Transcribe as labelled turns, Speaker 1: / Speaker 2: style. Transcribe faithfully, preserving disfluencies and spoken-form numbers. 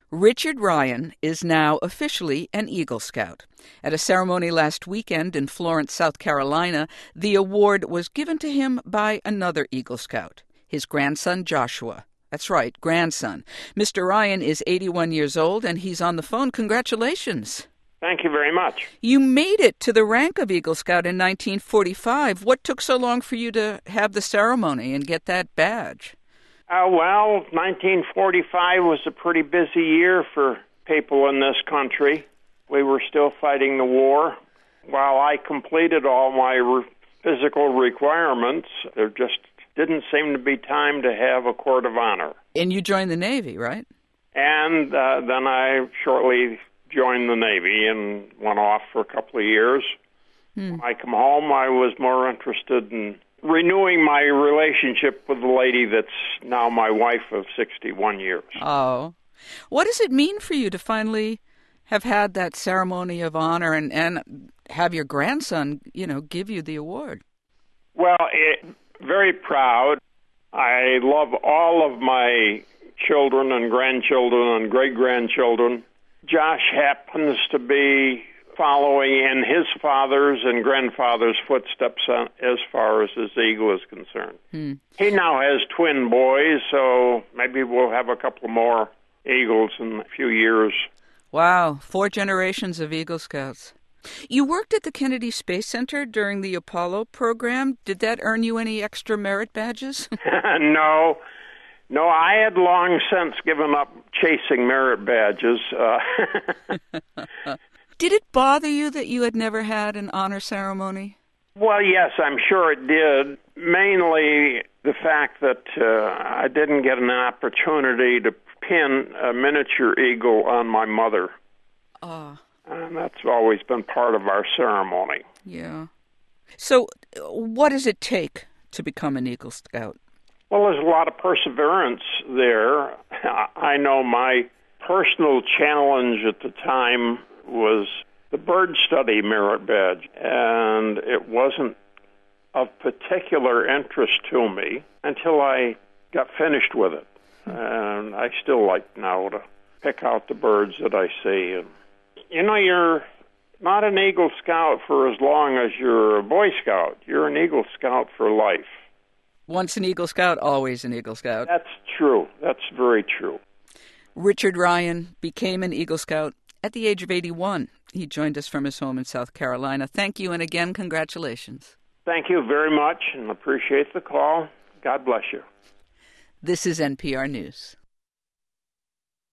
Speaker 1: Richard Ryan is now officially an Eagle Scout. At a ceremony last weekend in Florence, South Carolina, the award was given to him by another Eagle Scout, his grandson Joshua. That's right, grandson. Mister Ryan is eighty-one years old, and he's on the phone. Congratulations.
Speaker 2: Thank you very much.
Speaker 1: You made it to the rank of Eagle Scout in nineteen forty-five. What took so long for you to have the ceremony and get that badge?
Speaker 2: Uh, well, nineteen forty-five was a pretty busy year for people in this country. We were still fighting the war. While I completed all my re- physical requirements, there just didn't seem to be time to have a court of honor.
Speaker 1: And you joined the Navy, right?
Speaker 2: And uh, then I shortly joined the Navy and went off for a couple of years. Hmm. When I come home, I was more interested in renewing my relationship with the lady that's now my wife of sixty-one years.
Speaker 1: Oh. What does it mean for you to finally have had that ceremony of honor and, and have your grandson, you know, give you the award?
Speaker 2: Well, it, very proud. I love all of my children and grandchildren and great-grandchildren. Josh happens to be following in his father's and grandfather's footsteps as far as his eagle is concerned. Hmm. He now has twin boys, so maybe we'll have a couple more eagles in a few years.
Speaker 1: Wow, four generations of Eagle Scouts. You worked at the Kennedy Space Center during the Apollo program. Did that earn you any extra merit badges?
Speaker 2: No. No, I had long since given up chasing merit badges. Uh,
Speaker 1: Did it bother you that you had never had an honor ceremony?
Speaker 2: Well, yes, I'm sure it did. Mainly the fact that uh, I didn't get an opportunity to pin a miniature eagle on my mother.
Speaker 1: Ah. Uh,
Speaker 2: and that's always been part of our ceremony.
Speaker 1: Yeah. So what does it take to become an Eagle Scout?
Speaker 2: Well, there's a lot of perseverance there. I know my personal challenge at the time was the bird study merit badge, and it wasn't of particular interest to me until I got finished with it. And I still like now to pick out the birds that I see. And you know, you're not an Eagle Scout for as long as you're a Boy Scout. You're an Eagle Scout for life.
Speaker 1: Once an Eagle Scout, always an Eagle Scout.
Speaker 2: That's true. That's very true.
Speaker 1: Richard Ryan became an Eagle Scout at the age of eighty-one. He joined us from his home in South Carolina. Thank you, and again, congratulations.
Speaker 2: Thank you very much, and appreciate the call. God bless you.
Speaker 1: This is N P R News.